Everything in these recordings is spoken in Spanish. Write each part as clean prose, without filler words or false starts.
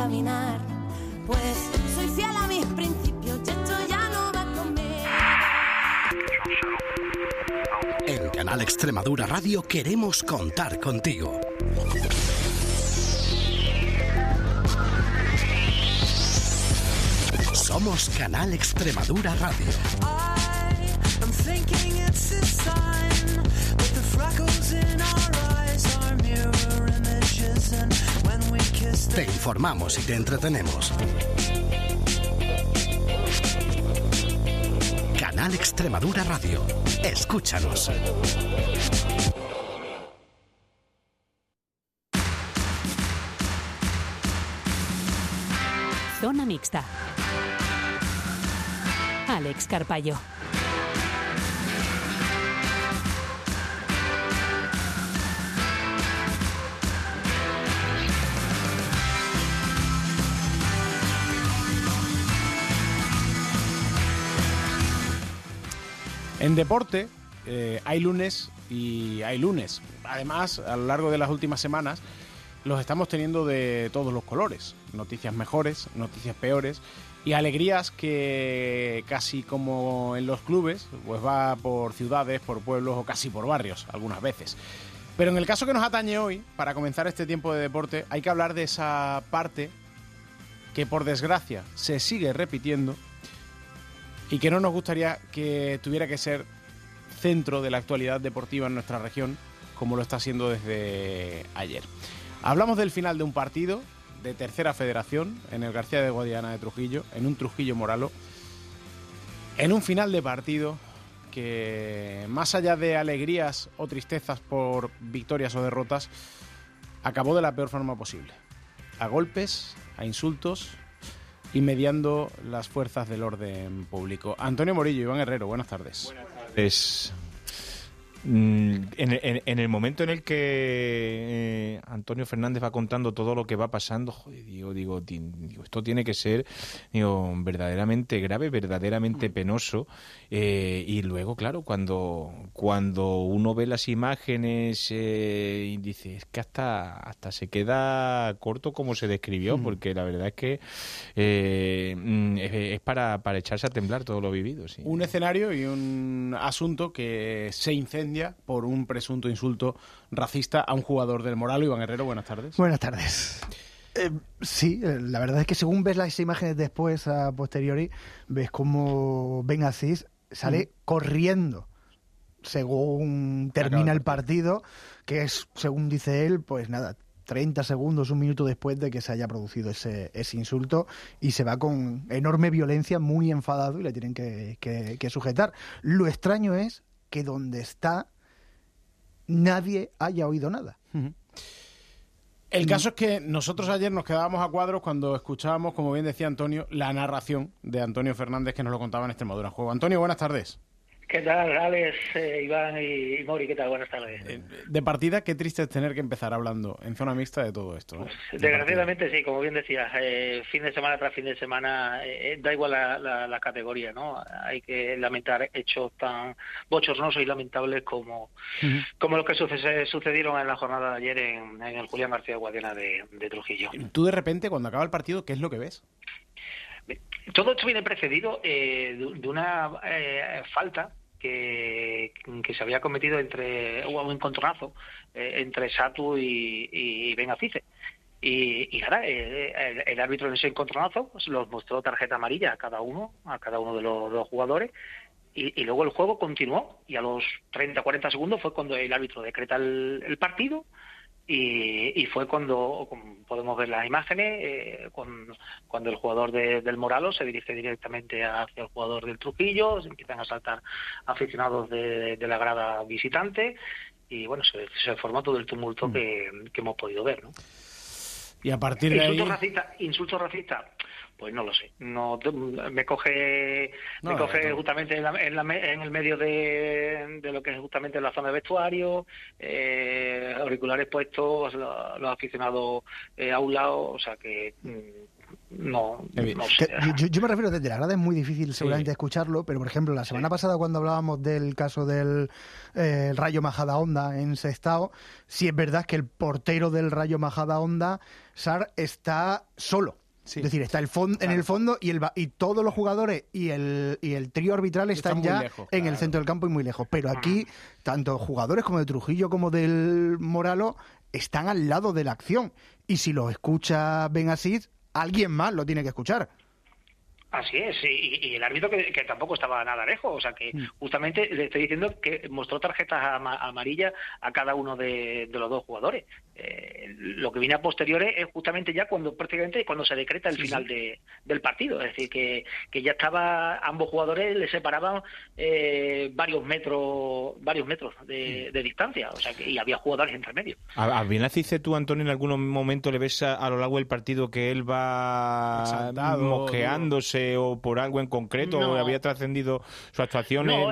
caminar. Pues soy fiel a mis principios y esto ya no va conmigo. En Canal Extremadura Radio queremos contar contigo. Somos Canal Extremadura Radio. Te informamos y te entretenemos. Canal Extremadura Radio. Escúchanos. Zona mixta. Alex Carpallo. En deporte hay lunes y hay lunes. Además, a lo largo de las últimas semanas los estamos teniendo de todos los colores. Noticias mejores, noticias peores y alegrías que casi como en los clubes, pues va por ciudades, por pueblos o casi por barrios algunas veces. Pero en el caso que nos atañe hoy, para comenzar este tiempo de deporte, hay que hablar de esa parte que por desgracia se sigue repitiendo y que no nos gustaría que tuviera que ser centro de la actualidad deportiva en nuestra región, como lo está siendo desde ayer. Hablamos del final de un partido de tercera federación en el García de Guadiana de Trujillo, en un Trujillo Moralo, en un final de partido que, más allá de alegrías o tristezas por victorias o derrotas, acabó de la peor forma posible. A golpes, a insultos y mediando las fuerzas del orden público. Antonio Morillo, Iván Herrero, buenas tardes. Buenas tardes. En el momento en el que Antonio Fernández va contando todo lo que va pasando, joder, digo, esto tiene que ser verdaderamente grave, verdaderamente penoso. Y luego, claro, cuando uno ve las imágenes y dice, es que hasta se queda corto como se describió, porque la verdad es que es para echarse a temblar todo lo vivido. Sí. Un escenario y un asunto que se incendia por un presunto insulto racista a un jugador del Moralo. Iván Herrero, buenas tardes. Buenas tardes. Sí, la verdad es que según ves las imágenes después, a posteriori, ves cómo Ben Aziz sale corriendo según termina el partido, que es, según dice él, pues nada, 30 segundos, un minuto después de que se haya producido ese insulto, y se va con enorme violencia, muy enfadado, y le tienen que sujetar. Lo extraño es que donde está nadie haya oído nada. El caso es que nosotros ayer nos quedábamos a cuadros cuando escuchábamos, como bien decía Antonio, la narración de Antonio Fernández, que nos lo contaba en Extremadura en Juego. Antonio, buenas tardes. ¿Qué tal, Alex, Iván y Mori? ¿Qué tal? Buenas tardes. De partida, qué triste es tener que empezar hablando en zona mixta de todo esto, ¿no? Pues, desgraciadamente sí, como bien decías, fin de semana tras fin de semana, da igual la categoría, ¿no? Hay que lamentar hechos tan bochornosos y lamentables como los que sucedieron en la jornada de ayer en el Julián García Guadiana de Trujillo. Tú de repente, cuando acaba el partido, ¿qué es lo que ves? Todo esto viene precedido de una falta que se había cometido hubo un encontronazo entre Satu y Ben Aziz. Y nada, el árbitro en ese encontronazo pues, los mostró tarjeta amarilla a cada uno de los jugadores, y luego el juego continuó, y a los 30-40 segundos fue cuando el árbitro decreta el partido. Y fue cuando podemos ver las imágenes, cuando el jugador del Moralo se dirige directamente hacia el jugador del Trujillo, se empiezan a saltar aficionados de la grada visitante, y bueno, se formó todo el tumulto que hemos podido ver, ¿no? Y a partir de ahí... Insulto racista, pues no lo sé. No, me coge justamente en el medio de lo que es justamente la zona de vestuario, auriculares puestos, los aficionados a un lado, o sea que no Que sé. yo me refiero, desde la grada es muy difícil seguramente Sí. escucharlo, pero por ejemplo, la semana pasada cuando hablábamos del caso del el Rayo Majadahonda en Sestao, sí es verdad que el portero del Rayo Majadahonda, Sar, está solo. Sí. Es decir, está en el fondo y todos los jugadores y el trío arbitral están muy ya lejos, en el claro. centro del campo y muy lejos. Pero aquí, tanto jugadores como de Trujillo como del Moralo están al lado de la acción. Y si lo escucha Benaziz, alguien más lo tiene que escuchar. Así es, y el árbitro que tampoco estaba nada lejos, o sea que justamente le estoy diciendo que mostró tarjetas amarillas a cada uno de los dos jugadores. Lo que viene a posteriores es justamente ya cuando se decreta el final del partido, es decir que ya estaba, ambos jugadores le separaban varios metros de distancia, o sea que y había jugadores entre medio. ¿A Benaziz tú, Antonio, en algún momento le ves a lo largo del partido que él va Exaltado, moqueándose o por algo en concreto, No. o había trascendido su actuación? No,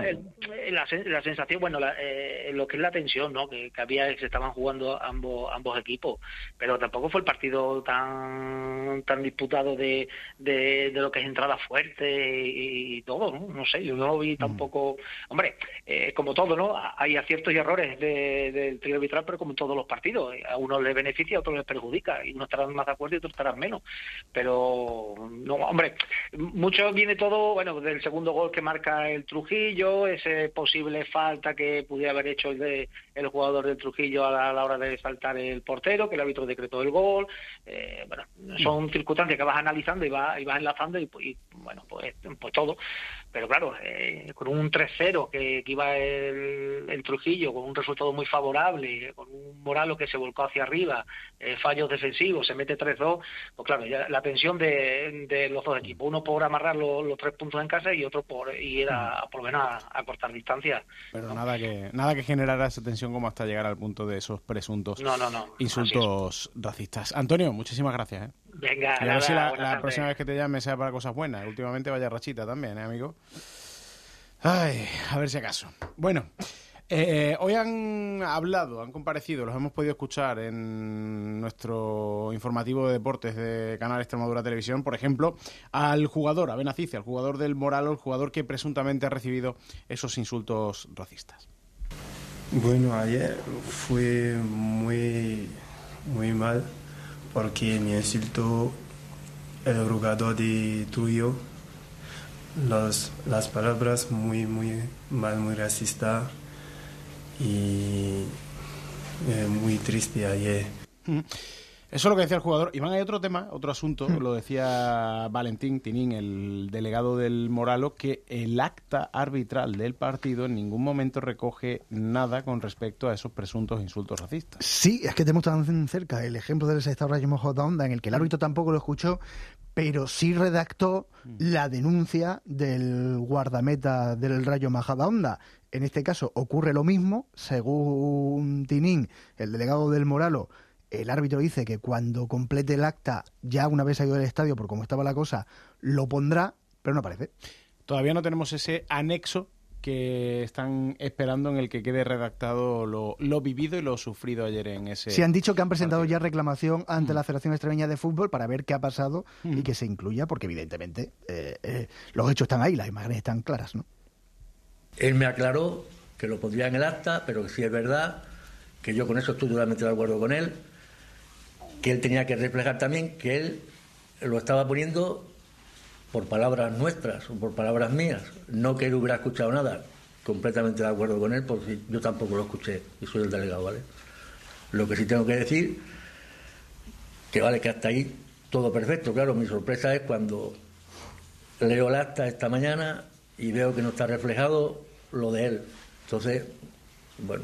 la sensación, bueno, lo que es la tensión, ¿no? Que había, que se estaban jugando ambos equipos, pero tampoco fue el partido tan disputado de lo que es entrada fuerte y todo, ¿no? No sé, yo no lo vi tampoco. Hombre, como todo, ¿no? Hay aciertos y errores del trío arbitral, pero como en todos los partidos, a unos les beneficia, a otros les perjudica, y unos estarán más de acuerdo y otros estarán menos. Pero, no, hombre, mucho viene todo, bueno, del segundo gol que marca el Trujillo, ese posible falta que pudiera haber hecho el jugador del Trujillo a la hora de saltar el portero, que el árbitro decretó el gol. Bueno, son circunstancias que vas analizando y vas enlazando y bueno, pues todo. Pero claro, con un 3-0 que iba el Trujillo, con un resultado muy favorable, con un Moralo que se volcó hacia arriba, fallos defensivos, se mete 3-2, pues claro, ya la tensión de los dos equipos, uno por amarrar los 3 puntos en casa y otro por ir por lo menos a cortar distancias. Pero ¿no? nada que generara esa tensión como hasta llegar al punto de esos presuntos No. insultos racistas. Antonio, muchísimas gracias. Venga, Y a ver nada, si buenas la tardes. próxima vez que te llame sea para cosas buenas. Últimamente vaya rachita también, amigo. Ay, a ver si acaso. Bueno, hoy han comparecido, los hemos podido escuchar en nuestro informativo de deportes de Canal Extremadura Televisión, por ejemplo, a Benaziz, al jugador del Moralo, el jugador que presuntamente ha recibido esos insultos racistas. Bueno, ayer fue muy mal porque me insultó el jugador de Trujillo. Las palabras muy mal, muy racista y muy triste ayer. Eso es lo que decía el jugador. Iván, hay otro tema, otro asunto, lo decía Valentín Tinín, el delegado del Moralo, que el acta arbitral del partido en ningún momento recoge nada con respecto a esos presuntos insultos racistas. Sí, es que tenemos tan cerca el ejemplo del Sestao Rayo Majadahonda, en el que el árbitro tampoco lo escuchó, pero sí redactó la denuncia del guardameta del Rayo Majadahonda. En este caso ocurre lo mismo, según Tinín, el delegado del Moralo. El árbitro dice que cuando complete el acta, ya una vez salido del estadio, por cómo estaba la cosa, lo pondrá, pero no aparece. Todavía no tenemos ese anexo que están esperando en el que quede redactado lo vivido y lo sufrido ayer en ese... Sí, han dicho que han presentado partido. ya reclamación ante la Federación Extremeña de Fútbol para ver qué ha pasado y que se incluya, porque evidentemente los hechos están ahí, las imágenes están claras, ¿no? Él me aclaró que lo pondría en el acta, pero que sí es verdad, que yo con eso estoy totalmente de acuerdo con él, que él tenía que reflejar también que él lo estaba poniendo por palabras nuestras o por palabras mías, no que él hubiera escuchado nada. Completamente de acuerdo con él, porque yo tampoco lo escuché y soy el delegado, ¿vale? Lo que sí tengo que decir, que vale, que hasta ahí todo perfecto. Claro, mi sorpresa es cuando leo el acta esta mañana y veo que no está reflejado lo de él. Entonces, bueno,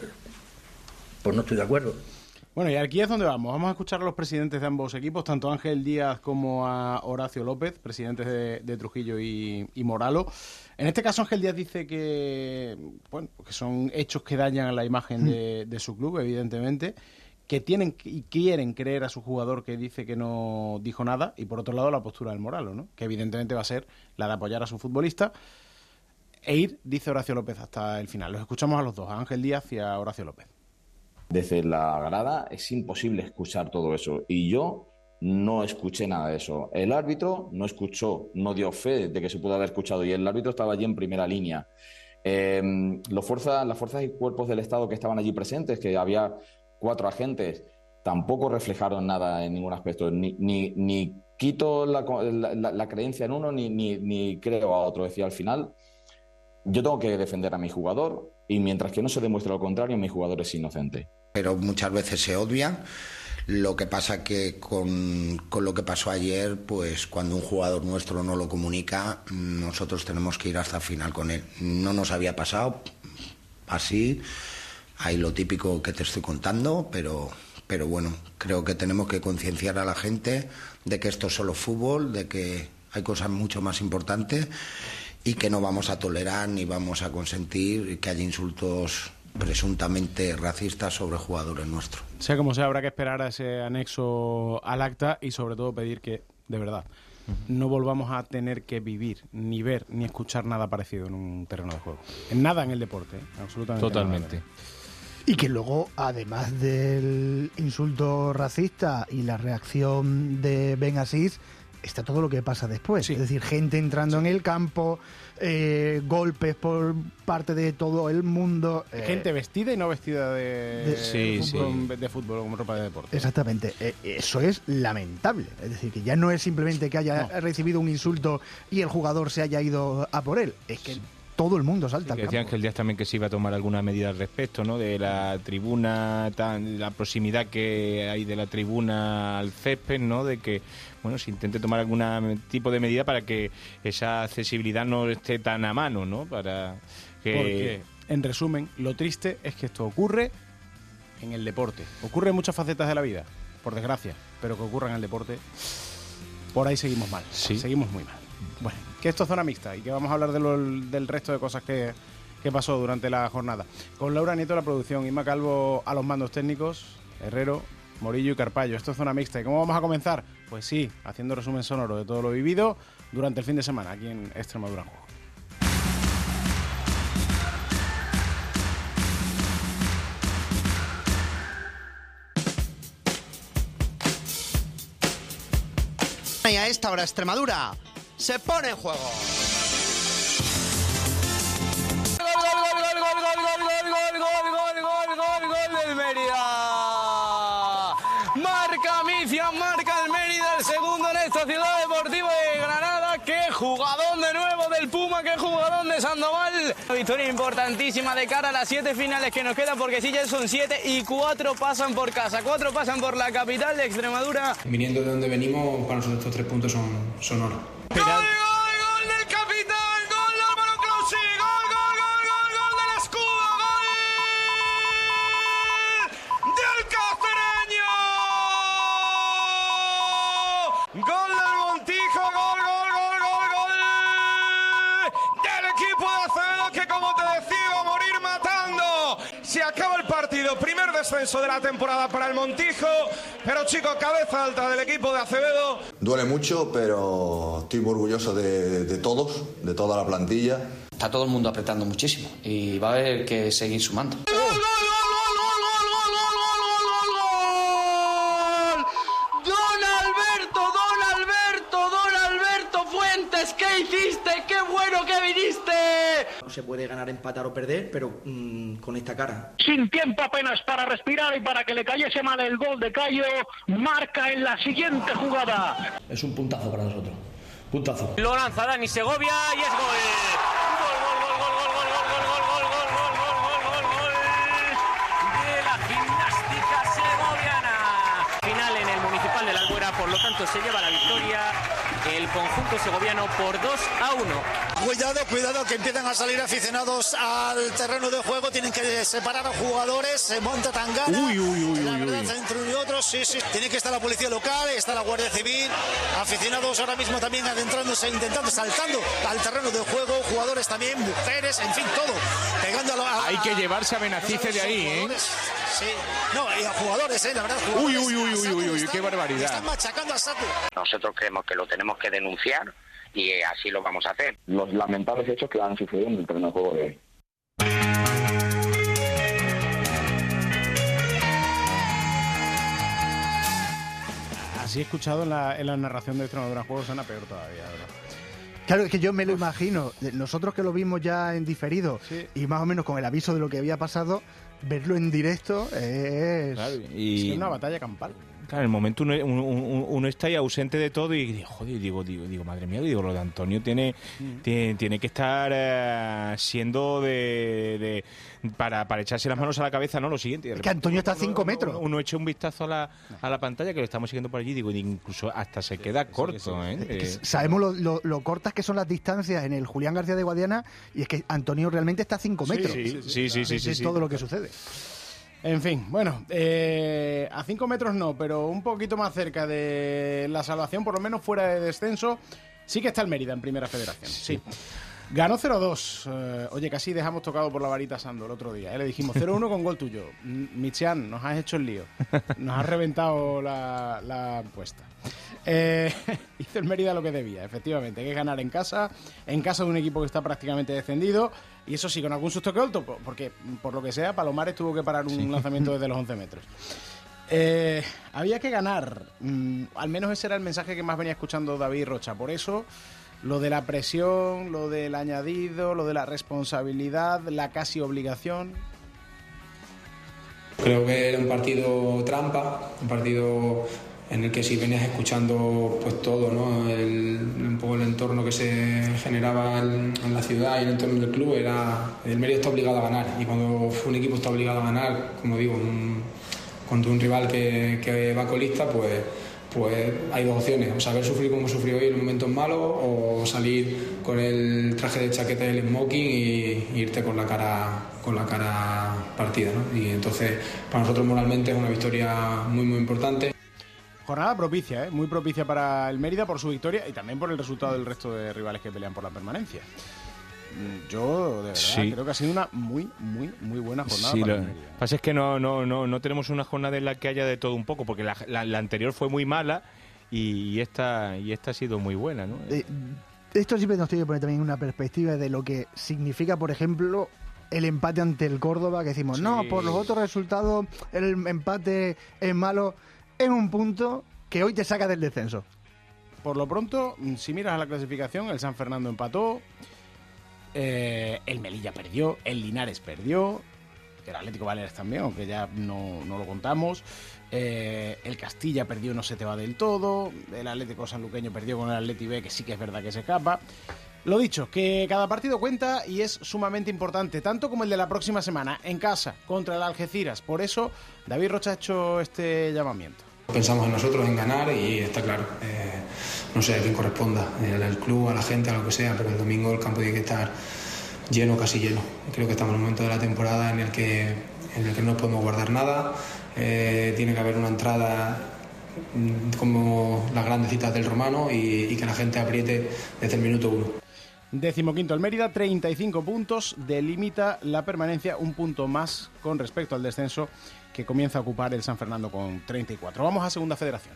pues no estoy de acuerdo. Bueno, y aquí es donde vamos. Vamos a escuchar a los presidentes de ambos equipos, tanto a Ángel Díaz como a Horacio López, presidentes de Trujillo y Moralo. En este caso, Ángel Díaz dice que, bueno, que son hechos que dañan la imagen de su club, evidentemente, que tienen y quieren creer a su jugador que dice que no dijo nada, y por otro lado la postura del Moralo, ¿no? Que evidentemente va a ser la de apoyar a su futbolista e ir, dice Horacio López, hasta el final. Los escuchamos a los dos, a Ángel Díaz y a Horacio López. Desde la grada es imposible escuchar todo eso. Y yo no escuché nada de eso. El árbitro no escuchó, no dio fe de que se pudo haber escuchado y el árbitro estaba allí en primera línea. Las fuerzas y cuerpos del Estado que estaban allí presentes, que había 4 agentes, tampoco reflejaron nada en ningún aspecto. Ni quito la creencia en uno ni creo a otro. Decía, al final, yo tengo que defender a mi jugador y mientras que no se demuestre lo contrario, mi jugador es inocente. Pero muchas veces se odian. Lo que pasa que con lo que pasó ayer, pues cuando un jugador nuestro no lo comunica, nosotros tenemos que ir hasta el final con él. No nos había pasado así, hay lo típico que te estoy contando, pero bueno, creo que tenemos que concienciar a la gente de que esto es solo fútbol, de que hay cosas mucho más importantes y que no vamos a tolerar ni vamos a consentir que haya insultos presuntamente racistas sobre jugadores nuestros. Sea como sea, habrá que esperar a ese anexo al acta y sobre todo pedir que, de verdad, no volvamos a tener que vivir, ni ver, ni escuchar nada parecido en un terreno de juego. En nada en el deporte, absolutamente. Totalmente. Nada. Y que luego, además del insulto racista y la reacción de Ben Asís, está todo lo que pasa después. Sí. Es decir, gente entrando en el campo, golpes por parte de todo el mundo. Gente vestida y no vestida de fútbol como ropa de deporte. Exactamente. Eso es lamentable. Es decir, que ya no es simplemente que haya recibido un insulto y el jugador se haya ido a por él. Es que todo el mundo salta al campo. Decían que el día también que se iba a tomar alguna medida al respecto, ¿no? De la tribuna, la proximidad que hay de la tribuna al césped, ¿no? De que, bueno, se intente tomar algún tipo de medida para que esa accesibilidad no esté tan a mano, ¿no? Para que... Porque, en resumen, lo triste es que esto ocurre en el deporte. Ocurre en muchas facetas de la vida, por desgracia, pero que ocurra en el deporte, por ahí seguimos mal. Sí. Seguimos muy mal. Bueno, que esto es Zona Mixta y que vamos a hablar del resto de cosas que pasó durante la jornada. Con Laura Nieto la producción, Inma Calvo a los mandos técnicos, Herrero, Morillo y Carpallo. Esto es Zona Mixta. ¿Y cómo vamos a comenzar? Pues sí, haciendo resumen sonoro de todo lo vivido durante el fin de semana aquí en Extremadura en Juego. Y a esta hora Extremadura se pone en juego. Gol del Mérida. Marca Misia, marca el Mérida, el segundo en esta Ciudad Deportiva de Granada. ¡Qué jugadón de nuevo del Puma! ¡Qué jugadón de Sandoval! Una victoria importantísima de cara a las 7 finales que nos quedan, porque sí, ya son 7 y 4 pasan por casa, 4 pasan por la capital de Extremadura. Viniendo de donde venimos, para nosotros estos 3 puntos son oro. ¡Gol, gol, gol del capitán! ¡Gol de Álvaro Clossi! ¡Gol, gol, gol, gol, gol del escudo! ¡Gol del cacereño! ¡Gol del Montijo! ¡Gol, gol, gol, gol, gol del equipo de Acevedo, que, como te decía, va a morir matando! Se acaba el partido, primer descenso de la temporada para el Montijo, pero, chicos, cabeza alta del equipo de Acevedo. Duele mucho, pero estoy muy orgulloso de todos, de toda la plantilla. Está todo el mundo apretando muchísimo y va a haber que seguir sumando. Don Alberto Fuentes, ¿qué hiciste? ¡Qué bueno que viniste! No se puede ganar, empatar o perder, pero con esta cara. Sin tiempo apenas para respirar y para que le cayese mal el gol de Cayo, marca en la siguiente jugada. Es un puntazo para nosotros. Puntazo. Lo lanza Dani Segovia y es gol. De la gimnástica segoviana. Final en el Municipal de la Albuera, por lo tanto se lleva la victoria el conjunto segoviano por 2-1. Cuidado, que empiezan a salir aficionados al terreno de juego, tienen que separar a jugadores, se monta tangana. La verdad, entre uno y otro, sí. Tiene que estar la policía local, está la Guardia Civil, aficionados ahora mismo también adentrándose, saltando al terreno de juego, jugadores también, mujeres, en fin, todo. Pegando hay que llevarse a Benacice de ahí, ¿eh? Sí. No, y a jugadores, la verdad. Uy, qué barbaridad. Están machacando a Sato. Nosotros creemos que lo tenemos que denunciar y así lo vamos a hacer. Los lamentables hechos que han sucedido en el terreno de juego de hoy. Así escuchado en la narración de Extremadura en Juego suena peor todavía, ¿verdad? Claro, es que yo me lo imagino. Nosotros que lo vimos ya en diferido y más o menos con el aviso de lo que había pasado, verlo en directo es... Claro, Es que es una batalla campal. Claro, en el momento uno está ahí ausente de todo y joder, digo, madre mía, digo, lo de Antonio tiene que estar siendo para echarse las manos a la cabeza, ¿no? Lo siguiente. Es que Antonio está a 5 metros. Uno echa un vistazo a la pantalla, que lo estamos siguiendo por allí, digo, incluso hasta se queda corto, ¿eh? Es que sabemos lo cortas que son las distancias en el Julián García de Guadiana, y es que Antonio realmente está a 5 metros. Sí. Es todo lo que sucede. En fin, bueno, a 5 metros no, pero un poquito más cerca de la salvación, por lo menos fuera de descenso, sí que está el Mérida en Primera Federación. Sí. Ganó 0-2. Oye, casi dejamos tocado por la varita Sando el otro día. Le dijimos 0-1 con gol tuyo. Michian, nos has hecho el lío. Nos has reventado la apuesta. Hizo el Mérida lo que debía, efectivamente, que es ganar en casa de un equipo que está prácticamente descendido, y eso sí, con algún susto que otro, porque por lo que sea, Palomares tuvo que parar un lanzamiento desde los 11 metros. Había que ganar, al menos ese era el mensaje que más venía escuchando David Rocha, por eso lo de la presión, lo del añadido, lo de la responsabilidad, la casi obligación. Creo que era un partido trampa, un partido en el que si venías escuchando pues todo, ¿no? Un poco el entorno que se generaba en la ciudad y en el entorno del club, era el Mérida está obligado a ganar, y cuando un equipo está obligado a ganar, como digo, contra un rival que va colista, pues hay dos opciones: o saber sufrir como sufrió hoy en momentos malos, o salir con el traje de chaqueta y el smoking y irte con la cara partida, ¿no? Y entonces para nosotros moralmente es una victoria muy muy importante. Jornada propicia, muy propicia para el Mérida por su victoria y también por el resultado del resto de rivales que pelean por la permanencia. Yo, de verdad, creo que ha sido una muy, muy, muy buena jornada para el Mérida. Lo que pasa es que no tenemos una jornada en la que haya de todo un poco, porque la anterior fue muy mala y esta ha sido muy buena, ¿no? Esto siempre nos tiene que poner también una perspectiva de lo que significa, por ejemplo, el empate ante el Córdoba, que decimos, no, por los otros resultados el empate es malo. Es un punto que hoy te saca del descenso. Por lo pronto, si miras a la clasificación, el San Fernando empató, el Melilla perdió, el Linares perdió, el Atlético Baleares también, aunque ya no lo contamos, el Castilla perdió, no se te va del todo, el Atlético Sanluqueño perdió con el Atleti B, que sí que es verdad que se escapa. Lo dicho, que cada partido cuenta y es sumamente importante, tanto como el de la próxima semana, en casa, contra el Algeciras. Por eso, David Rocha ha hecho este llamamiento. Pensamos en nosotros, en ganar, y está claro, no sé a quién corresponda, al club, a la gente, a lo que sea, pero el domingo el campo tiene que estar lleno, casi lleno. Creo que estamos en un momento de la temporada en el que no podemos guardar nada, tiene que haber una entrada como las grandes citas del Romano y que la gente apriete desde el minuto 1. 15º el Mérida, 35 puntos, delimita la permanencia, un punto más con respecto al descenso que comienza a ocupar el San Fernando con 34. Vamos a Segunda Federación.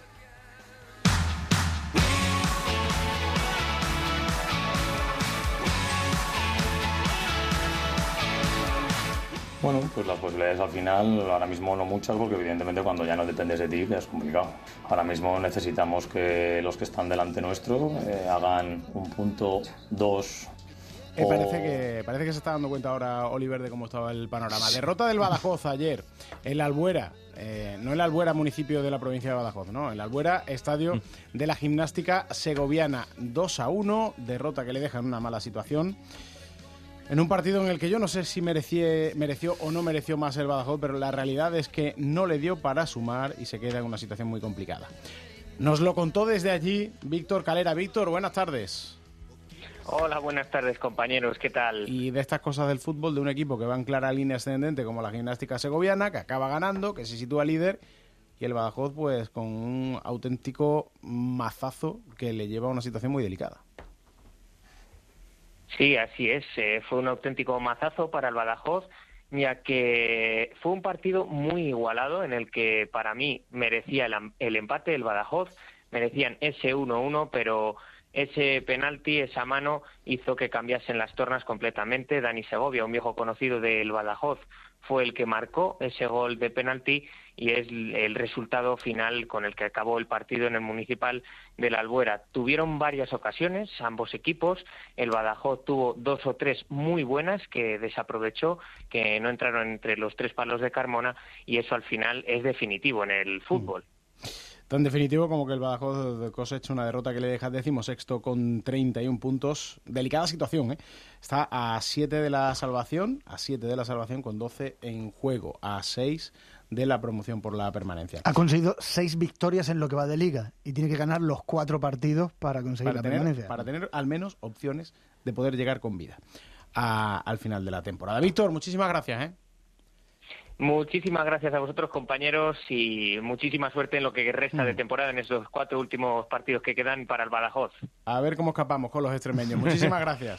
Bueno, pues las posibilidades al final, ahora mismo no muchas, porque evidentemente cuando ya no dependes de ti es complicado. Ahora mismo necesitamos que los que están delante nuestro hagan un punto, 2... Parece que se está dando cuenta ahora Oliver de cómo estaba el panorama. Derrota del Badajoz ayer en la Albuera, no en la Albuera municipio de la provincia de Badajoz, no, en la Albuera estadio de la Gimnástica Segoviana, 2-1, derrota que le deja en una mala situación. En un partido en el que yo no sé si mereció o no mereció más el Badajoz, pero la realidad es que no le dio para sumar y se queda en una situación muy complicada. Nos lo contó desde allí Víctor Calera. Víctor, buenas tardes. Hola, buenas tardes, compañeros, ¿qué tal? Y de estas cosas del fútbol, de un equipo que va en clara línea ascendente como la Gimnástica Segoviana, que acaba ganando, que se sitúa líder, y el Badajoz pues con un auténtico mazazo que le lleva a una situación muy delicada. Sí, así es, fue un auténtico mazazo para el Badajoz, ya que fue un partido muy igualado en el que para mí merecía el empate el Badajoz, merecían ese 1-1, pero ese penalti, esa mano, hizo que cambiasen las tornas completamente. Dani Segovia, un viejo conocido del Badajoz, fue el que marcó ese gol de penalti y es el resultado final con el que acabó el partido en el Municipal de la Albuera. Tuvieron varias ocasiones, ambos equipos. El Badajoz tuvo 2 o 3 muy buenas que desaprovechó, que no entraron entre los 3 palos de Carmona, y eso al final es definitivo en el fútbol. Tan definitivo como que el Badajoz cosecha una derrota que le deja 16º con 31 puntos. Delicada situación, ¿eh? Está a 7 de la salvación, con 12 en juego, a 6 de la promoción por la permanencia. Ha conseguido 6 victorias en lo que va de liga y tiene que ganar los 4 partidos para conseguir la permanencia. Para tener al menos opciones de poder llegar con vida al final de la temporada. Víctor, muchísimas gracias, ¿eh? Muchísimas gracias a vosotros, compañeros, y muchísima suerte en lo que resta de temporada en esos 4 últimos partidos que quedan para el Badajoz. A ver cómo escapamos con los extremeños. Muchísimas gracias.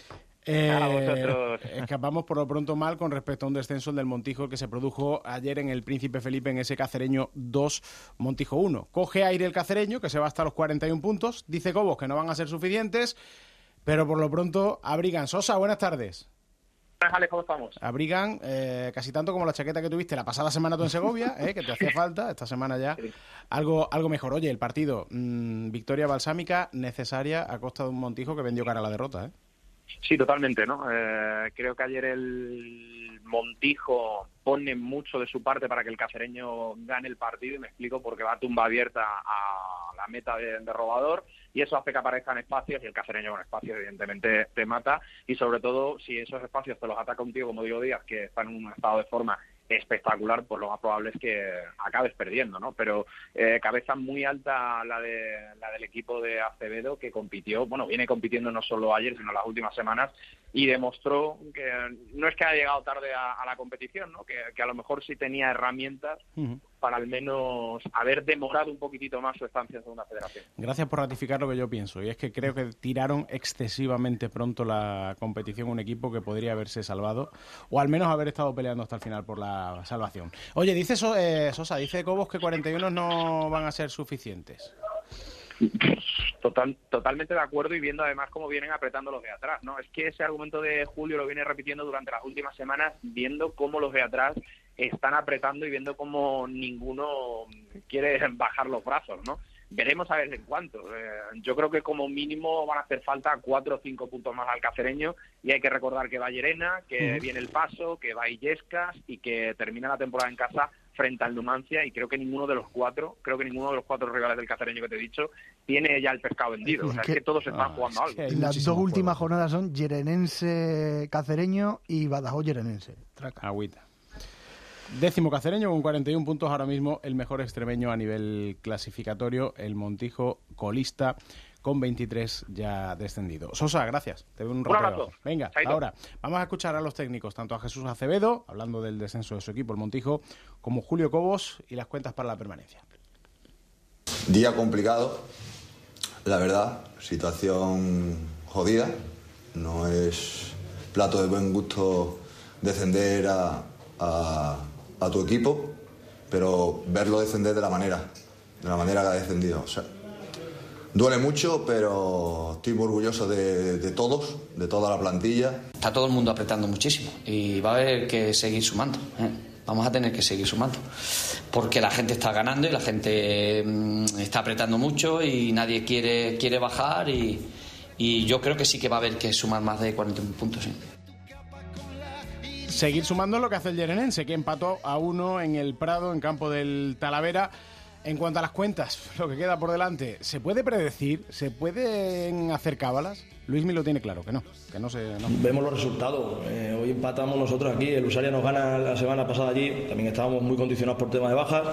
A vosotros. Escapamos por lo pronto mal con respecto a un descenso del Montijo que se produjo ayer en el Príncipe Felipe, en ese Cacereño 2, Montijo 1. Coge aire el Cacereño, que se va hasta los 41 puntos. Dice Cobos que no van a ser suficientes, pero por lo pronto abrigan. Sosa, buenas tardes. Alex, ¿cómo estamos? Abrigan casi tanto como la chaqueta que tuviste la pasada semana tú en Segovia, que te hacía falta, esta semana ya algo mejor. Oye, el partido, victoria balsámica necesaria a costa de un Montijo que vendió cara a la derrota, ¿eh? Sí, totalmente, ¿no? Creo que ayer el Montijo pone mucho de su parte para que el cacereño gane el partido, y me explico, porque va a tumba abierta a la meta de robador, y eso hace que aparezcan espacios, y el cacereño con espacios evidentemente te mata, y sobre todo si esos espacios te los ataca un tío como Diego Díaz, que está en un estado de forma espectacular, pues lo más probable es que acabes perdiendo, ¿no? Pero cabeza muy alta la del equipo de Acevedo, que viene compitiendo no solo ayer, sino las últimas semanas, y demostró que no es que haya llegado tarde a la competición, ¿no? Que a lo mejor sí tenía herramientas para al menos haber demorado un poquitito más su estancia en Segunda Federación. Gracias por ratificar lo que yo pienso, y es que creo que tiraron excesivamente pronto la competición un equipo que podría haberse salvado, o al menos haber estado peleando hasta el final por la salvación. Oye, dice Sosa, dice Cobos que 41 no van a ser suficientes. Totalmente de acuerdo, y viendo además cómo vienen apretando los de atrás, ¿no? Es que ese argumento de Julio lo viene repitiendo durante las últimas semanas, viendo cómo los de atrás están apretando y viendo cómo ninguno quiere bajar los brazos, ¿no? Veremos a ver en cuánto. Yo creo que como mínimo van a hacer falta 4 o 5 puntos más al cacereño, y hay que recordar que va Llerena, que viene el Paso, que va Illescas y que termina la temporada en casa frente al Numancia, y creo que ninguno de los cuatro rivales del cacereño que te he dicho tiene ya el pescado vendido. O sea, es que todos están jugando algo. Las 2 últimas jornadas son Llerenense Cacereño y Badajoz Llerenense. Traca. Agüita. 10º Cacereño con 41 puntos, ahora mismo el mejor extremeño a nivel clasificatorio, el Montijo colista con 23 ya descendido. Sosa, gracias. Te veo un rato. Venga, ahora vamos a escuchar a los técnicos, tanto a Jesús Acevedo, hablando del descenso de su equipo, el Montijo, como Julio Cobos y las cuentas para la permanencia. Día complicado, la verdad, situación jodida. No es plato de buen gusto descender a tu equipo, pero verlo descender de la manera que ha descendido. O sea, duele mucho, pero estoy muy orgulloso de todos, de toda la plantilla. Está todo el mundo apretando muchísimo y va a haber que seguir sumando, ¿eh? Vamos a tener que seguir sumando, porque la gente está ganando y la gente está apretando mucho y nadie quiere bajar, y yo creo que sí que va a haber que sumar más de 41 puntos, ¿sí? Seguir sumando lo que hace el Llerenense, que empató a 1 en el Prado, en campo del Talavera. En cuanto a las cuentas, lo que queda por delante, ¿se puede predecir? ¿Se pueden hacer cábalas? Luismi lo tiene claro, que no se... No. Vemos los resultados. Hoy empatamos nosotros aquí, el Usaria nos gana la semana pasada allí, también estábamos muy condicionados por temas de bajas,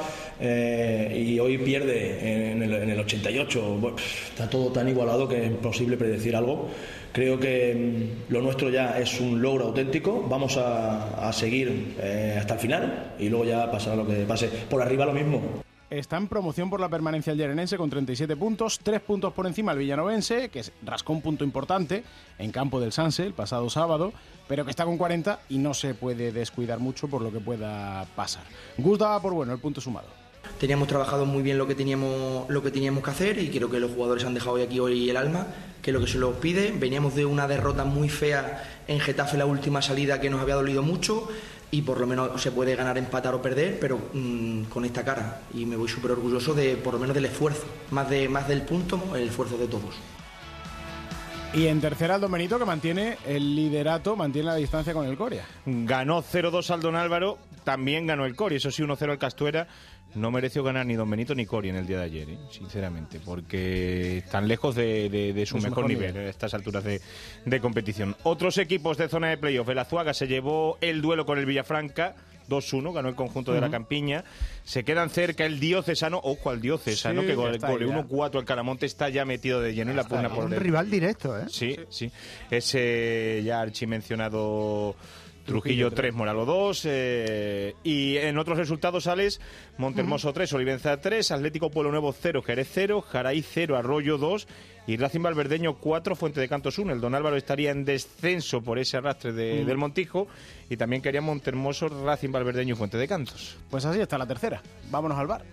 y hoy pierde en el 88. Bueno, está todo tan igualado que es imposible predecir algo. Creo que lo nuestro ya es un logro auténtico. Vamos a seguir hasta el final y luego ya pasará lo que pase. Por arriba lo mismo. Está en promoción por la permanencia el Llerenense con 37 puntos, 3 puntos por encima el Villanovense, que rascó un punto importante en campo del Sanse el pasado sábado, pero que está con 40 y no se puede descuidar mucho por lo que pueda pasar. Gus daba por bueno el punto sumado. Teníamos trabajado muy bien lo que teníamos que hacer, y creo que los jugadores han dejado aquí hoy el alma, que es lo que se los pide. Veníamos de una derrota muy fea en Getafe, la última salida, que nos había dolido mucho. y por lo menos se puede ganar, empatar o perder, pero con esta cara, y me voy súper orgulloso de por lo menos del esfuerzo, más del punto, el esfuerzo de todos. Y en tercera el Don Benito, que mantiene el liderato, mantiene la distancia con el Coria. Ganó 0-2 al Don Álvaro, también ganó el Coria, eso sí, 1-0 al Castuera. No mereció ganar ni Don Benito ni Coria en el día de ayer, sinceramente, porque están lejos de su mejor nivel a estas alturas de competición. Otros equipos de zona de playoff, el Azuaga se llevó el duelo con el Villafranca, 2-1, ganó el conjunto de la Campiña. Se quedan cerca el Diocesano, ojo al Diocesano, que con el gol 1-4 al Caramonte está ya metido de lleno en la pugna por un rival directo, ¿eh? Sí. Ese ya archimencionado Trujillo 3, Moralo 2. Y en otros resultados, Alex, Montehermoso 3, Olivenza 3, Atlético Pueblo Nuevo 0, Jerez 0, Jaraí 0, Arroyo 2 y Racing Valverdeño 4, Fuente de Cantos 1. El Don Álvaro estaría en descenso por ese arrastre del Montijo, y también quería Montehermoso, Racing Valverdeño y Fuente de Cantos. Pues así está la tercera. Vámonos al bar.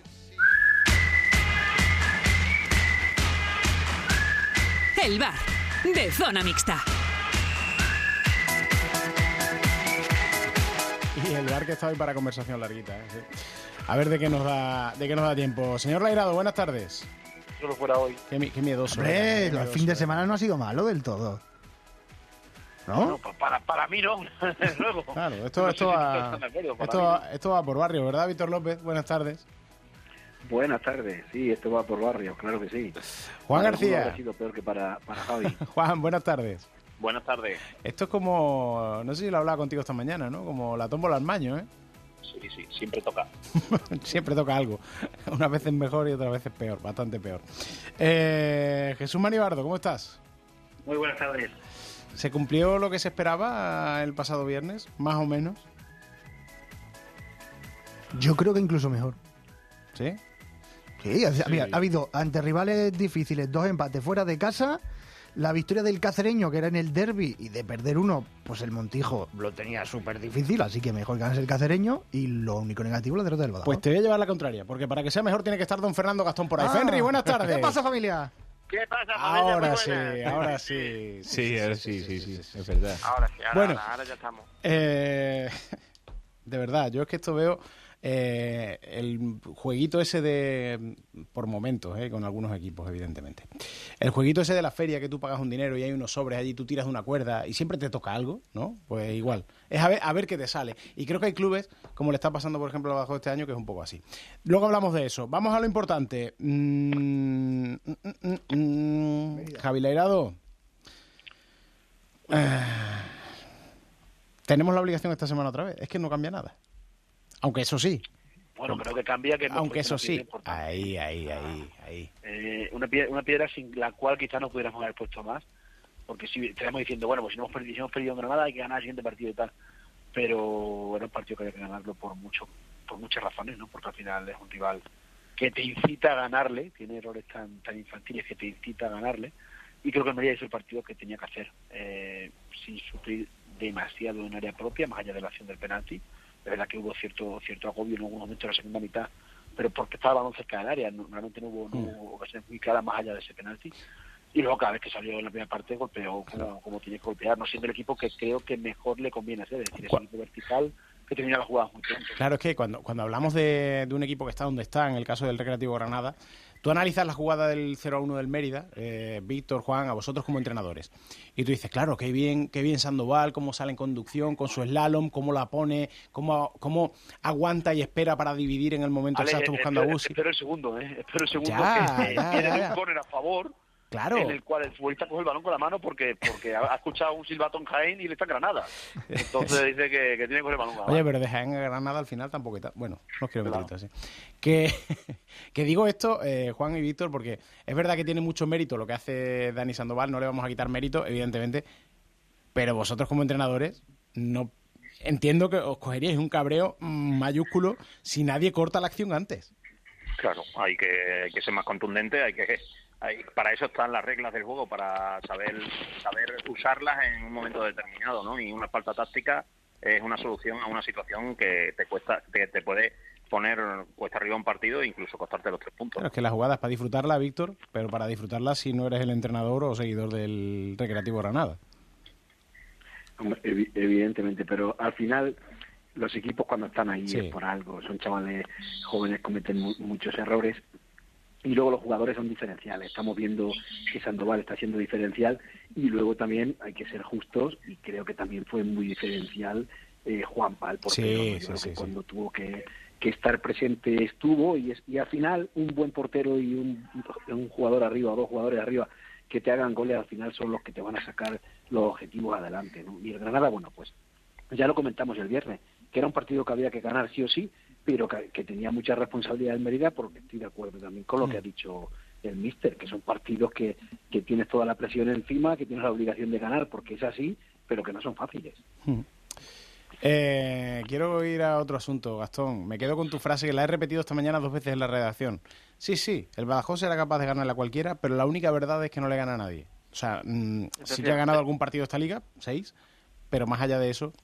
El bar de Zona Mixta. Y el bar que está hoy para conversación larguita, sí. A ver de qué nos da tiempo. Señor Lairado, buenas tardes. Solo fuera hoy. Qué miedoso. Hombre, el fin de semana no ha sido malo del todo. ¿No? No, para mí no. Luego. Claro, esto va por barrio, ¿verdad, Víctor López? Buenas tardes. Buenas tardes, sí, esto va por barrio, claro que sí. Juan García. Ha sido peor que para Javi. Juan, buenas tardes. Buenas tardes. Esto es como, no sé si lo hablaba contigo esta mañana, ¿no? Como la tómbola al maño, ¿eh? Sí, siempre toca. Siempre toca algo. Unas veces mejor y otras veces peor, bastante peor. Jesús Manibardo, ¿cómo estás? Muy buenas tardes. ¿Se cumplió lo que se esperaba el pasado viernes, más o menos? Yo creo que incluso mejor. ¿Sí? Sí, mira, ha habido ante rivales difíciles 2 empates fuera de casa. La victoria del Cacereño, que era en el derbi, y de perder uno, pues el Montijo lo tenía súper difícil, así que mejor ganas el Cacereño, y lo único negativo, la derrota del Badajoz. Pues te voy a llevar la contraria, porque para que sea mejor tiene que estar don Fernando Gastón por ahí. Fenry, buenas tardes. ¿Qué pasa, familia? ¿Qué pasa, familia? Ahora sí. Sí, es verdad. Ahora sí, bueno, ahora ya estamos. De verdad, yo es que esto veo el jueguito ese de, por momentos, con algunos equipos, evidentemente. El jueguito ese de la feria, que tú pagas un dinero y hay unos sobres allí, tú tiras de una cuerda y siempre te toca algo, ¿no? Pues igual. Es a ver qué te sale. Y creo que hay clubes, como le está pasando, por ejemplo, abajo este año, que es un poco así. Luego hablamos de eso. Vamos a lo importante. Javi Lairado. Tenemos la obligación esta semana otra vez. Es que no cambia nada. Aunque eso sí. Bueno, creo que cambia. Aunque eso sí. Ahí. Una piedra sin la cual quizás no pudiéramos haber puesto más. Porque si estaríamos diciendo, bueno, pues si hemos perdido en Granada, hay que ganar el siguiente partido y tal. Pero bueno, un partido que hay que ganarlo por muchas razones, ¿no? Porque al final es un rival que te incita a ganarle, tiene errores tan infantiles que te incita a ganarle. Y creo que el Almería hizo el partido que tenía que hacer, sin sufrir demasiado en área propia, más allá de la acción del penalti. Es verdad que hubo cierto agobio en algún momento de la segunda mitad, pero porque estaba el balón cerca del área, realmente no hubo ocasiones muy claras más allá de ese penalti. Y luego cada vez que salió en la primera parte golpeó como tiene que golpear, no siendo el equipo que creo que mejor le conviene hacer, es decir, es un equipo vertical que termina las jugadas muy pronto. Claro, es que cuando hablamos de un equipo que está donde está, en el caso del Recreativo Granada, tú analizas la jugada del 0-1 del Mérida, Víctor, Juan, a vosotros como entrenadores, y tú dices, claro, qué bien Sandoval, cómo sale en conducción, con su slalom, cómo la pone, cómo aguanta y espera para dividir en el momento exacto buscando a Busi. Espero el segundo, que tiene un córner a favor. Claro. En el cual el futbolista coge el balón con la mano porque ha escuchado un silbato en Jaén y le está en Granada. Entonces dice que tiene que coger el balón con la mano. Oye, pero de Jaén a Granada al final tampoco está. Bueno, no os quiero meter así. Que digo esto, Juan y Víctor, porque es verdad que tiene mucho mérito lo que hace Dani Sandoval, no le vamos a quitar mérito, evidentemente, pero vosotros como entrenadores no entiendo que os cogeríais un cabreo mayúsculo si nadie corta la acción antes. Claro, hay que ser más contundente, para eso están las reglas del juego, para saber usarlas en un momento determinado, ¿no? Y una falta táctica es una solución a una situación que te puede poner cuesta arriba un partido e incluso costarte los 3 puntos. Claro, es que la jugada es para disfrutarla, Víctor, pero para disfrutarla si no eres el entrenador o seguidor del Recreativo Granada. Evidentemente, pero al final los equipos cuando están ahí es por algo, son chavales jóvenes, cometen muchos errores y luego los jugadores son diferenciales. Estamos viendo que Sandoval está siendo diferencial y luego también hay que ser justos y creo que también fue muy diferencial Juanpa, el portero. Cuando tuvo que estar presente estuvo y al final un buen portero y un jugador arriba o dos jugadores arriba que te hagan goles al final son los que te van a sacar los objetivos adelante, ¿no? Y el Granada, bueno, pues ya lo comentamos el viernes, que era un partido que había que ganar sí o sí, pero que tenía mucha responsabilidad en Mérida, porque estoy de acuerdo también con lo que ha dicho el míster, que son partidos que tienes toda la presión encima, que tienes la obligación de ganar, porque es así, pero que no son fáciles. Quiero ir a otro asunto, Gastón. Me quedo con tu frase, que la he repetido esta mañana 2 veces en la redacción. Sí, el Badajoz era capaz de ganarle a cualquiera, pero la única verdad es que no le gana a nadie. O sea, sí que ha ganado algún partido esta liga, 6, pero más allá de eso...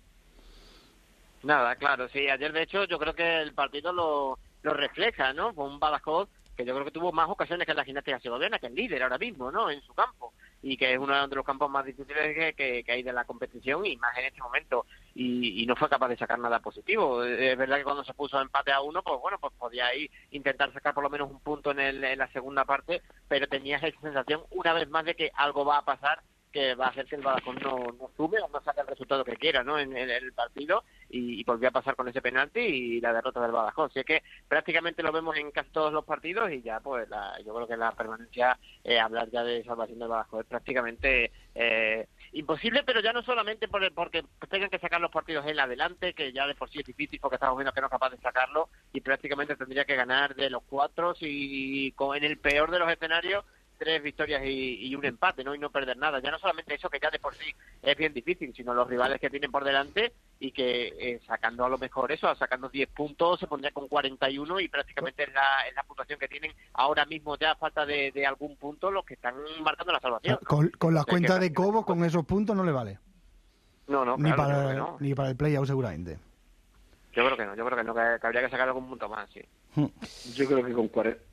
Nada, claro, sí. Ayer, de hecho, yo creo que el partido lo refleja, ¿no? Fue un Badajoz que yo creo que tuvo más ocasiones que la Gimnástica Segoviana, que es líder ahora mismo, ¿no? En su campo. Y que es uno de los campos más difíciles que hay de la competición y más en este momento. Y no fue capaz de sacar nada positivo. Es verdad que cuando se puso empate a 1, pues bueno, pues podía ahí intentar sacar por lo menos un punto en la segunda parte, pero tenías esa sensación una vez más de que algo va a pasar, que va a hacer que el Badajoz no sume o no saque el resultado que quiera, ¿no? En el partido, y volvió a pasar con ese penalti y la derrota del Badajoz. Así que prácticamente lo vemos en casi todos los partidos y ya pues yo creo que la permanencia, hablar ya de salvación del Badajoz es prácticamente imposible, pero ya no solamente porque tengan que sacar los partidos en adelante, que ya de por sí es difícil porque estamos viendo que no es capaz de sacarlo, y prácticamente tendría que ganar de los 4 y en el peor de los escenarios 3 victorias y un empate, ¿no? Y no perder nada. Ya no solamente eso, que ya de por sí es bien difícil, sino los rivales que tienen por delante y que sacando a lo mejor eso, sacando 10 puntos, se pondría con 41 y prácticamente es la puntuación que tienen ahora mismo, ya a falta de algún punto, los que están marcando la salvación, ¿no? Con las cuentas de Cobo, con esos puntos no le vale. No, ni claro, ni para el play-out seguramente. Yo creo que no, que habría que sacar algún punto más, sí. Yo creo que con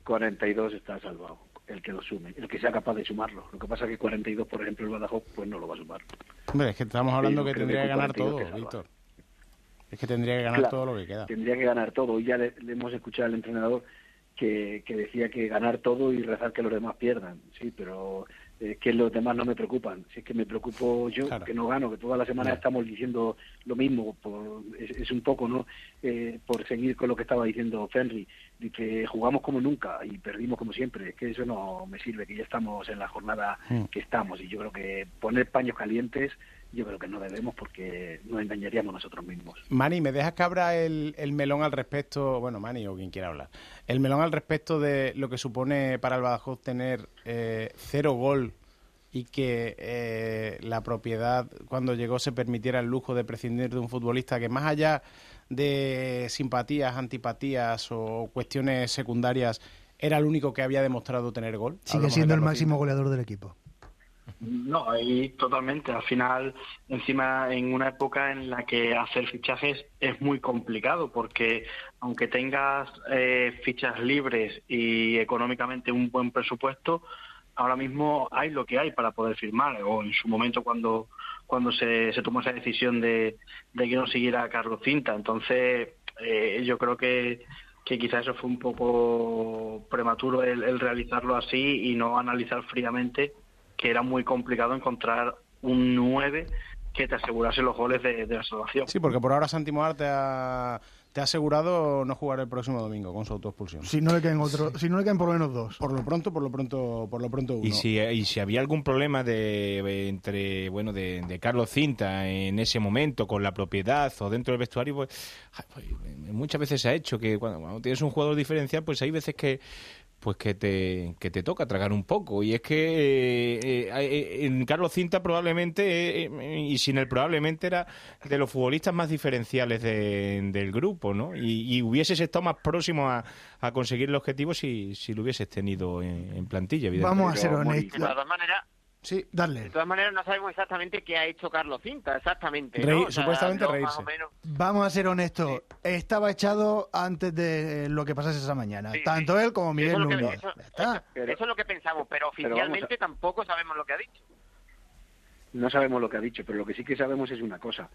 42 está salvado el que lo sume, el que sea capaz de sumarlo. Lo que pasa es que 42, por ejemplo, el Badajoz, pues no lo va a sumar. Hombre, es que estamos hablando que tendría que ganar todo, Víctor. Es que tendría que ganar todo lo que queda. Tendría que ganar todo. Y ya le hemos escuchado al entrenador que decía que ganar todo y rezar que los demás pierdan. Sí, pero que los demás no me preocupan. Si es que me preocupo yo, claro, que no gano, que toda la semana estamos diciendo lo mismo. Es un poco, ¿no? Por seguir con lo que estaba diciendo Fenry, de que jugamos como nunca y perdimos como siempre. Es que eso no me sirve, que ya estamos en la jornada que estamos. Y yo creo que poner paños calientes, yo creo que no debemos, porque nos engañaríamos nosotros mismos. Mani, ¿me dejas que abra el melón al respecto? Bueno, Mani o quien quiera hablar. El melón al respecto de lo que supone para el Badajoz tener 0 gol y que la propiedad, cuando llegó, se permitiera el lujo de prescindir de un futbolista que, más allá de simpatías, antipatías o cuestiones secundarias, era el único que había demostrado tener gol. Sigue siendo el máximo goleador del equipo. No, ahí totalmente. Al final, encima, en una época en la que hacer fichajes es muy complicado, porque aunque tengas fichas libres y económicamente un buen presupuesto, ahora mismo hay lo que hay para poder firmar. O en su momento, cuando se tomó esa decisión de que no siguiera Carlos Cinta. Entonces, yo creo que quizás eso fue un poco prematuro el realizarlo así y no analizar fríamente que era muy complicado encontrar un 9 que te asegurase los goles de la salvación. Sí, porque por ahora Santi Moar te ha asegurado no jugar el próximo domingo con su autoexpulsión. Si no le caen por lo menos 2. Por lo pronto 1. Y si había algún problema de Carlos Cinta en ese momento con la propiedad o dentro del vestuario, pues muchas veces se ha hecho que cuando tienes un jugador diferencial, pues hay veces que te toca tragar un poco. Y es que en Carlos Cinta probablemente, y sin él probablemente, era de los futbolistas más diferenciales del grupo, ¿no? Y hubieses estado más próximo a conseguir el objetivo si lo hubieses tenido en plantilla, evidentemente. Vamos a ser honestos. De todas maneras, sí, dale. De todas maneras, no sabemos exactamente qué ha hecho Carlos Cinta, exactamente, ¿no? Supuestamente reírse. Más o menos. Vamos a ser honestos. Sí. Estaba echado antes de lo que pasase esa mañana. Sí, tanto él como Miguel Núñez. Eso es lo que pensamos, pero oficialmente tampoco sabemos lo que ha dicho. No sabemos lo que ha dicho, pero lo que sí que sabemos es una cosa,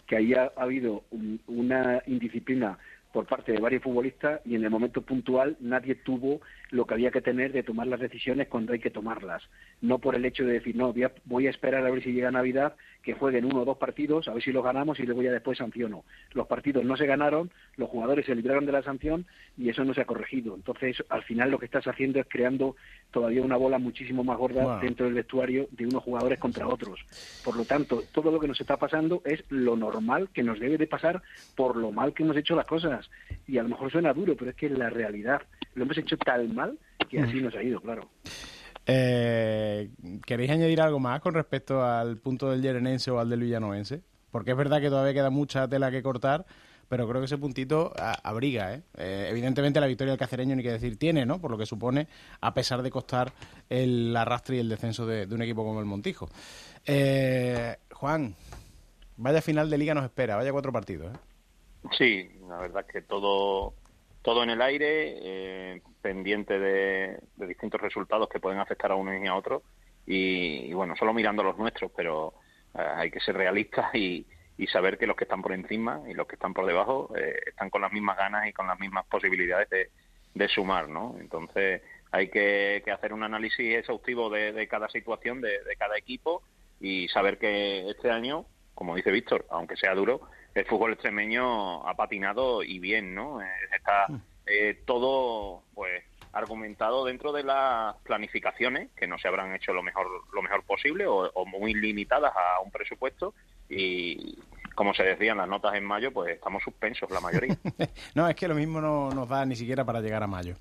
que ahí ha habido una indisciplina por parte de varios futbolistas y en el momento puntual nadie tuvo lo que había que tener de tomar las decisiones cuando hay que tomarlas. No por el hecho de decir, no, voy a esperar a ver si llega Navidad, que jueguen 1 o 2 partidos, a ver si los ganamos y luego ya después sanciono. Los partidos no se ganaron, los jugadores se libraron de la sanción y eso no se ha corregido. Entonces, al final lo que estás haciendo es creando todavía una bola muchísimo más gorda dentro del vestuario de unos jugadores contra otros. Por lo tanto, todo lo que nos está pasando es lo normal que nos debe de pasar por lo mal que hemos hecho las cosas. Y a lo mejor suena duro, pero es que la realidad lo hemos hecho tan mal que así nos ha ido, claro. ¿Queréis añadir algo más con respecto al punto del Llerenense o al del Villanovense? Porque es verdad que todavía queda mucha tela que cortar, pero creo que ese puntito abriga, ¿eh? Evidentemente la victoria del Cacereño ni que decir tiene, ¿no? Por lo que supone, a pesar de costar el arrastre y el descenso de un equipo como el Montijo. Juan, vaya final de Liga nos espera, vaya 4 partidos, ¿eh? Sí, la verdad es que todo en el aire, pendiente de distintos resultados que pueden afectar a unos y a otros, y bueno, solo mirando los nuestros, pero hay que ser realistas y saber que los que están por encima y los que están por debajo están con las mismas ganas y con las mismas posibilidades de sumar, ¿no? Entonces hay que hacer un análisis exhaustivo de cada situación, de cada equipo, y saber que este año, como dice Víctor, aunque sea duro, el fútbol extremeño ha patinado y bien, ¿no? Está todo pues argumentado dentro de las planificaciones, que no se habrán hecho lo mejor posible o muy limitadas a un presupuesto, y como se decía en las notas en mayo, pues estamos suspensos la mayoría. No, es que lo mismo no nos da ni siquiera para llegar a mayo.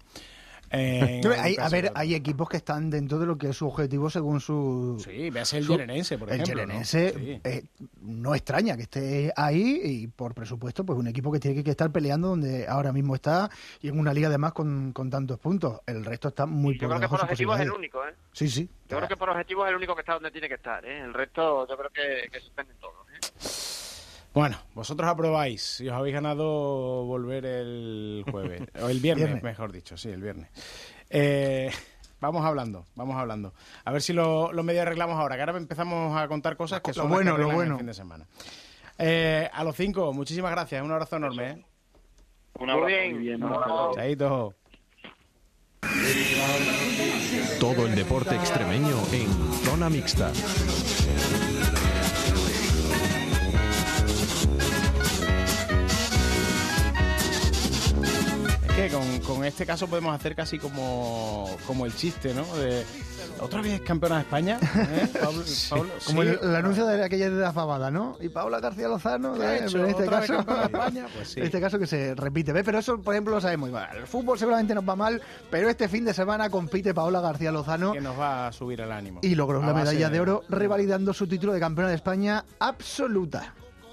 Hay equipos que están dentro de lo que es su objetivo según su... Sí, veas el Llerenense, por ejemplo. El Llerenense no extraña que esté ahí y por presupuesto, pues un equipo que tiene que estar peleando donde ahora mismo está y en una liga además con tantos puntos. El resto está muy por debajo. Yo creo que por objetivo es el único, ¿eh? Sí, sí. Yo creo que por objetivo es el único que está donde tiene que estar, ¿eh? El resto yo creo que suspenden todos, ¿eh? Bueno, vosotros aprobáis y os habéis ganado volver el jueves, o el viernes, mejor dicho, sí, el viernes. Vamos hablando. A ver si lo medio arreglamos ahora, que ahora empezamos a contar cosas que son lo bueno. El fin de semana. A los 5, muchísimas gracias, un abrazo enorme, ¿eh? Un abrazo. Muy bien. Chaito. Todo el deporte extremeño en Zona Mixta. Que con este caso podemos hacer casi como el chiste, ¿no? De otra vez campeona de España, ¿eh? Pablo, como sí. el anuncio de aquella de la fabada, ¿no? Y Paula García Lozano, pero en este caso, de España, pues sí. En este caso que se repite, ¿ves? Pero eso, por ejemplo, lo sabemos. El fútbol seguramente nos va mal, pero este fin de semana compite Paula García Lozano, que nos va a subir el ánimo. Y logró la medalla de oro, revalidando su título de campeona de España absoluta.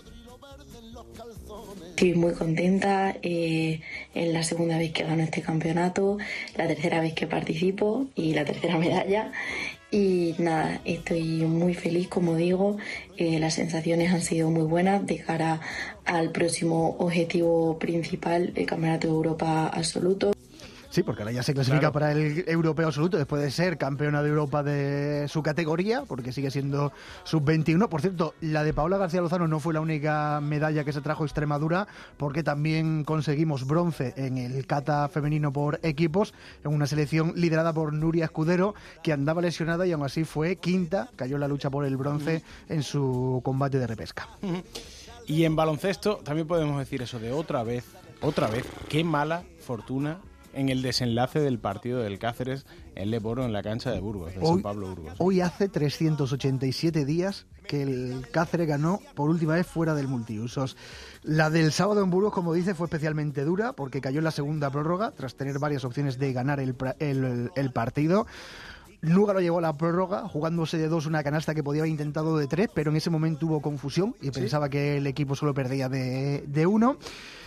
Estoy muy contenta, es la segunda vez que gano este campeonato, la tercera vez que participo y la tercera medalla. Y nada, estoy muy feliz, como digo, las sensaciones han sido muy buenas de cara al próximo objetivo principal, el Campeonato de Europa Absoluto. Sí, porque ahora ya se clasifica para el europeo absoluto después de ser campeona de Europa de su categoría, porque sigue siendo sub-21. Por cierto, la de Paola García Lozano no fue la única medalla que se trajo Extremadura, porque también conseguimos bronce en el kata femenino por equipos, en una selección liderada por Nuria Escudero, que andaba lesionada y aún así fue quinta, cayó en la lucha por el bronce en su combate de repesca. Y en baloncesto también podemos decir eso de otra vez, qué mala fortuna en el desenlace del partido del Cáceres en Leporo, en la cancha de Burgos, de San Pablo Burgos. Hoy hace 387 días que el Cáceres ganó por última vez fuera del multiusos. La del sábado en Burgos, como dice, fue especialmente dura porque cayó en la segunda prórroga tras tener varias opciones de ganar el partido. Nuga lo llevó a la prórroga, jugándose de 2 una canasta que podía haber intentado de 3, pero en ese momento hubo confusión y pensaba que el equipo solo perdía de 1.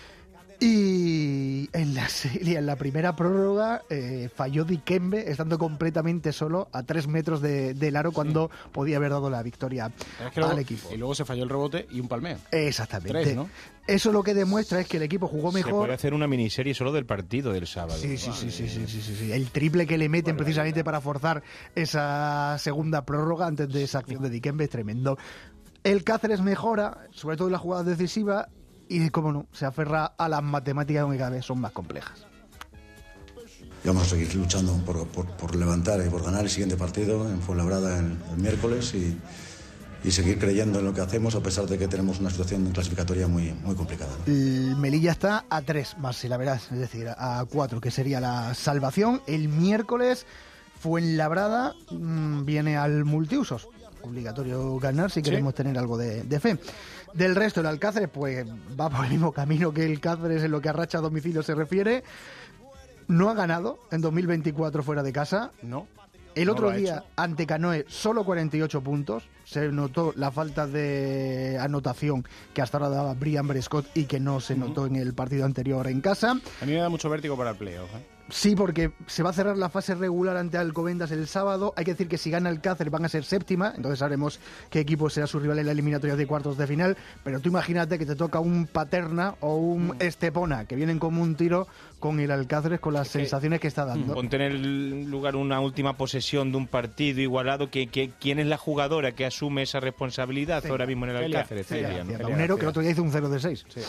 Y en la primera prórroga falló Dikembe, estando completamente solo a 3 metros del aro cuando podía haber dado la victoria al equipo. Y luego se falló el rebote y un palmeo. Exactamente. 3, ¿no? Eso lo que demuestra es que el equipo jugó mejor. Se puede hacer una miniserie solo del partido del sábado. Sí. El triple que le meten precisamente para forzar esa segunda prórroga antes de esa acción de Dikembe es tremendo. El Cáceres mejora, sobre todo en las jugadas decisivas, y, como no, se aferra a las matemáticas, aunque cada vez son más complejas. Y vamos a seguir luchando por levantar y por ganar el siguiente partido en Fuenlabrada el miércoles y seguir creyendo en lo que hacemos, a pesar de que tenemos una situación clasificatoria muy complicada, ¿no? El Melilla está a 3 más, si la verás, es decir, a 4, que sería la salvación. El miércoles Fuenlabrada viene al multiusos. Obligatorio ganar si queremos tener algo de fe. Del resto, el Alcáceres pues va por el mismo camino que el Cáceres en lo que a racha a domicilio se refiere. No ha ganado en 2024 fuera de casa. No. El otro día, ante Canoe, solo 48 puntos. Se notó la falta de anotación que hasta ahora daba Brian Brescott y que no se notó en el partido anterior en casa. A mí me da mucho vértigo para el playoff, ¿eh? Sí, porque se va a cerrar la fase regular ante Alcobendas el sábado. Hay que decir que si gana el Cáceres van a ser séptima, entonces sabremos qué equipo será su rival en la eliminatoria de cuartos de final. Pero tú imagínate que te toca un Paterna o un Estepona, que vienen como un tiro con el Alcáceres, con las sensaciones que está dando. Ponte en el lugar una última posesión de un partido igualado, ¿quién es la jugadora que asume esa responsabilidad ahora mismo en el Alcáceres? Celia Unero, que el otro día hizo un 0 de 6. Sí.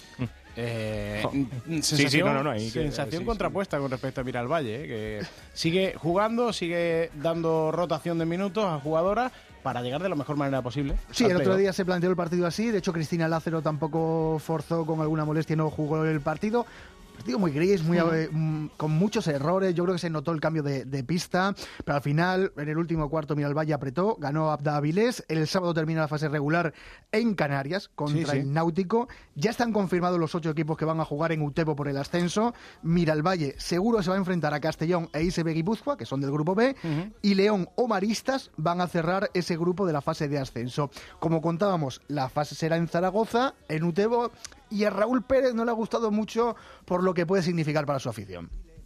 Sensación, sensación contrapuesta con respecto a Miralvalle, que sigue jugando, sigue dando rotación de minutos a jugadoras para llegar de la mejor manera posible. Sí, el otro día se planteó el partido así. De hecho, Cristina Lázaro tampoco forzó con alguna molestia, no jugó el partido. Partido muy gris, con muchos errores. Yo creo que se notó el cambio de pista, pero al final, en el último cuarto, Miralvalle apretó, ganó Abda Avilés. El sábado termina la fase regular en Canarias contra el Náutico. Ya están confirmados los 8 equipos que van a jugar en Utebo por el ascenso. Miralvalle seguro se va a enfrentar a Castellón e ISB Guipúzcoa, que son del grupo B, y León o Maristas van a cerrar ese grupo de la fase de ascenso. Como contábamos, la fase será en Zaragoza, en Utebo, y a Raúl Pérez no le ha gustado mucho por lo que puede significar para su afición.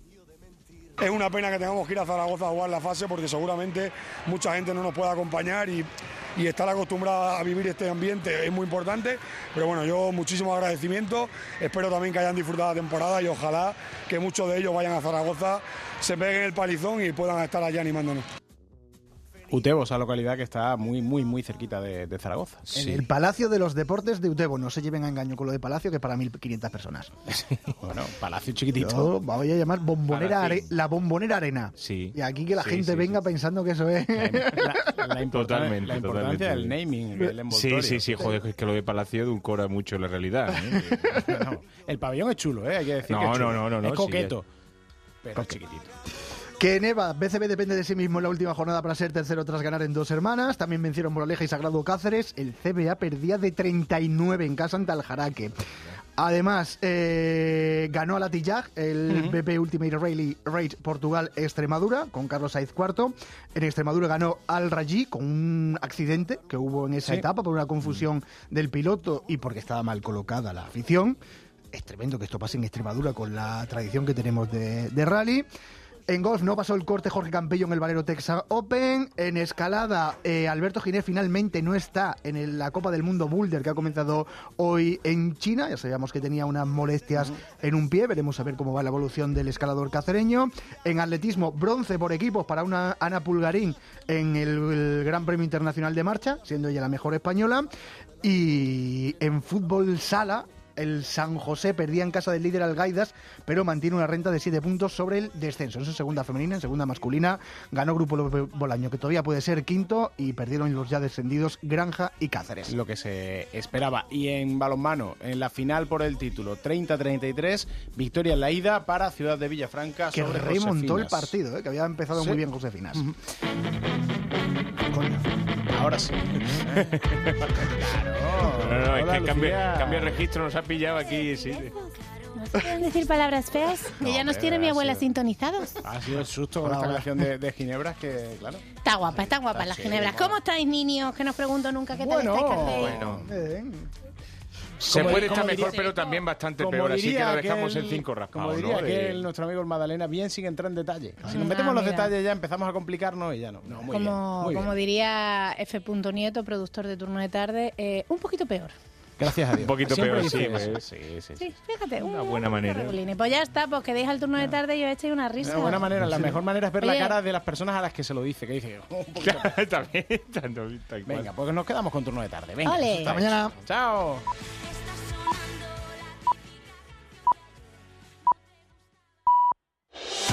Es una pena que tengamos que ir a Zaragoza a jugar la fase, porque seguramente mucha gente no nos puede acompañar y estar acostumbrada a vivir este ambiente es muy importante. Pero bueno, yo muchísimo agradecimiento, espero también que hayan disfrutado la temporada y ojalá que muchos de ellos vayan a Zaragoza, se peguen el palizón y puedan estar allá animándonos. Utebo, esa localidad que está muy cerquita de Zaragoza. En el Palacio de los Deportes de Utebo. No se lleven a engaño con lo de Palacio, que para 1.500 personas. Bueno, Palacio chiquitito. Yo voy a llamar la Bombonera Arena. Sí. Y aquí que la gente venga pensando que eso es... La importancia del naming, del envoltorio. Sí, joder, es que lo de Palacio edulcora mucho la realidad, ¿eh? No, el pabellón es chulo, hay que decir que es chulo. No. Es coqueto, pero es chiquitito. Que Neva, BCB depende de sí mismo en la última jornada para ser tercero tras ganar en Dos Hermanas. También vencieron Moraleja y Sagrado Cáceres. El CBA perdía de 39 en casa ante Aljaraque. Además, ganó a la Tillaj el BP Ultimate Rally Raid Portugal-Extremadura con Carlos Saiz cuarto. En Extremadura ganó Al Raji con un accidente que hubo en esa etapa por una confusión del piloto y porque estaba mal colocada la afición. Es tremendo que esto pase en Extremadura con la tradición que tenemos de rally. En golf no pasó el corte Jorge Campello en el Valero Texas Open. En escalada, Alberto Giner finalmente no está en la Copa del Mundo Boulder que ha comenzado hoy en China. Ya sabíamos que tenía unas molestias en un pie. Veremos a ver cómo va la evolución del escalador cacereño. En atletismo, bronce por equipos para una Ana Pulgarín en el Gran Premio Internacional de Marcha, siendo ella la mejor española. Y en fútbol sala, el San José perdía en casa del líder Algaidas, pero mantiene una renta de 7 puntos sobre el descenso. Eso en segunda femenina. En segunda masculina ganó Grupo Bolaño, que todavía puede ser quinto, y perdieron los ya descendidos Granja y Cáceres. Lo que se esperaba. Y en balonmano, en la final por el título, 30-33, victoria en la ida para Ciudad de Villafranca, que sobre remontó Josefinas. el partido, que había empezado muy bien Josefinas. Coño, ahora sí. No, es que cambia el registro, nos ha pillado aquí, sí. ¿No se pueden decir palabras feas? Que ya nos tiene mi abuela sintonizados. Ha sido el susto con esta canción de Ginebras que, claro. Está guapa las Ginebras. ¿Cómo estáis, niños? Que no os pregunto nunca qué tal estáis, que hacéis. Se puede estar mejor, pero también bastante peor, así que lo dejamos en 5 raspados. Como diría que nuestro amigo el Magdalena, bien sin entrar en detalle. Si nos metemos en los detalles ya empezamos a complicarnos y ya no. Como diría F. Nieto, productor de Turno de Tarde, un poquito peor. Gracias a Dios. Un poquito Siempre peor, dice sí, eso. Sí, fíjate. Una buena manera. Pues ya está, pues que deja el turno de tarde y os echéis una risa. Una buena manera. La mejor manera es ver la Oye. cara de las personas a las que se lo dice. Que dice, un poquito peor. También, tal cual. Venga, pues nos quedamos con turno de tarde. Venga, Ole. hasta mañana. Chao.